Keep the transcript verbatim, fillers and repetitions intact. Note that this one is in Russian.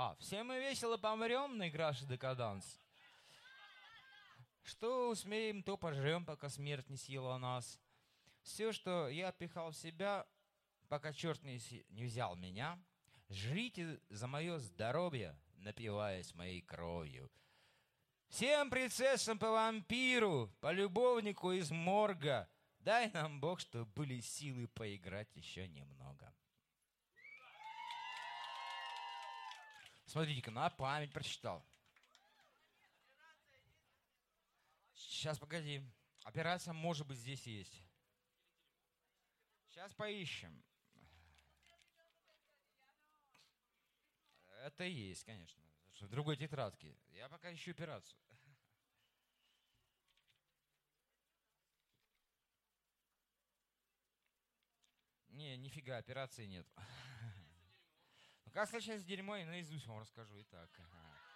А, все мы весело помрем, наигравший декаданс. Что усмеем, то пожрем, пока смерть не съела нас. Все, что я пихал в себя, пока черт не, си- не взял меня, жрите за мое здоровье, напиваясь моей кровью. Всем принцессам по вампиру, по любовнику из морга, дай нам Бог, чтобы были силы поиграть еще немного. Смотрите-ка, на память прочитал. Сейчас, погоди. Операция, может быть, здесь есть. Сейчас поищем. Это есть, конечно. В другой тетрадке. Я пока ищу операцию. Не, нифига, операции нет. Ну, как случается дерьмо, я наизусть вам расскажу. Итак, ага.